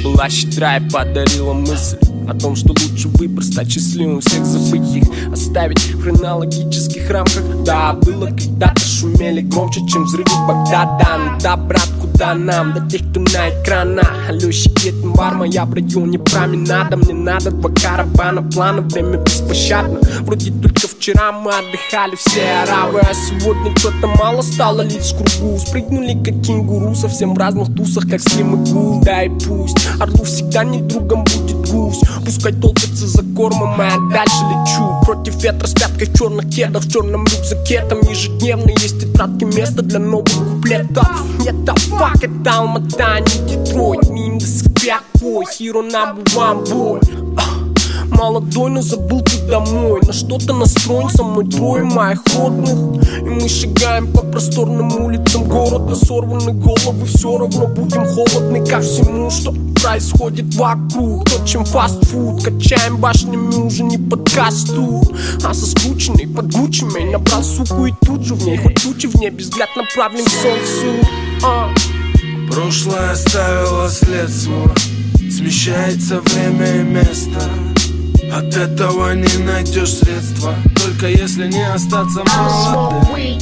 была щедра и подарила мысль о том, что лучше выбор стать счастливым, всех забыть их, оставить в хронологических рамках. Да, было когда-то, шумели громче, чем взрывы Багдада. Ну да, брат, куда нам, до тех, кто на экранах. Алло, щекет, январь, моя в районе променада. Мне надо 2 каравана, плана, время беспощадно. Вроде только вчера мы отдыхали все арабы, а сегодня что-то мало стало лить в кругу. Спрыгнули как кенгуру, совсем в разных тусах, как Слим и Гул. Да и пусть орлу всегда не другом будет гусь. Пускай толкается за кормом, а я дальше лечу. Против ветра с пяткой в черных кедах, в черном рюкзаке. Там ежедневно есть тетрадки, место для новых куплетов. Это фак, это Алмата, не Детройт. Не индоскопиакой, hero number one boy. Молодой, но забыл ты домой. На что-то настроен, со мной 3 моих родных. И мы шагаем по просторным улицам города. Сорваны головы, все равно будем холодны ко всему, что происходит вокруг. То, чем фастфуд, качаем башнями уже не под касту, а со скрученной под гучами. Набрал суку и тут же в ней хоть тучи в небе, взгляд направлен к солнцу. Прошлое оставило след свой, смещается время и место. От этого не найдешь средства, только если не остаться молодым.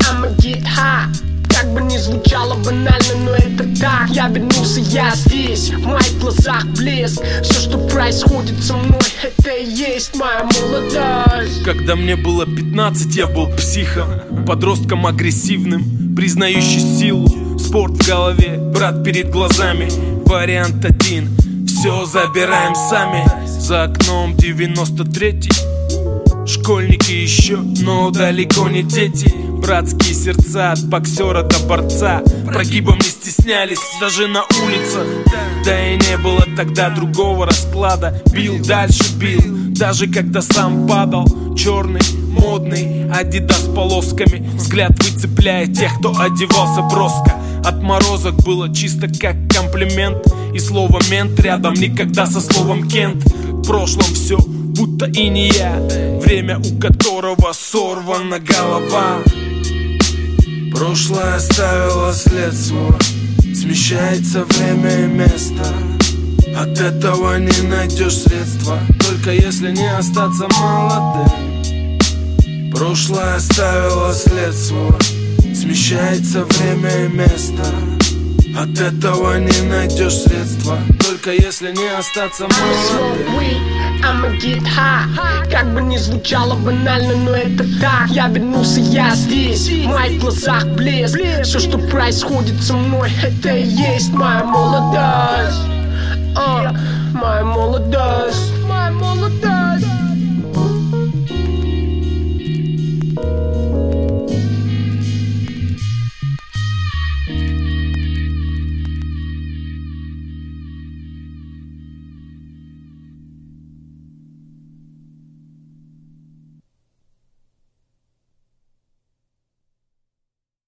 Как бы ни звучало банально, но это так. Я вернулся, я здесь, в моих глазах блеск. Все, что происходит со мной, это и есть моя молодость. Когда мне было 15, я был психом, подростком агрессивным, признающий силу. Спорт в голове, брат перед глазами. Вариант 1, все забираем сами. За окном 93-й, школьники еще, но далеко не дети. Братские сердца, от боксера до борца. Прогибом не стеснялись даже на улицах. Да и не было тогда другого расклада. Бил, дальше бил, даже когда сам падал. Черный, модный, Адидас с полосками. Взгляд выцепляет тех, кто одевался броско. Отморозок было чисто как комплимент. И слово мент рядом никогда со словом Кент. В прошлом все будто и не я, время у которого сорвана голова. Прошлое оставило след свой, смещается время и место. От этого не найдешь средства, только если не остаться молодым. Прошлое оставило след свой, смещается время и место. От этого не найдешь средства, только если не остаться молодым. I'ma get high. Как бы ни звучало банально, но это так. Я вернулся, я здесь, в моих глазах блеск. Все, что происходит со мной, это и есть моя молодость. Моя молодость.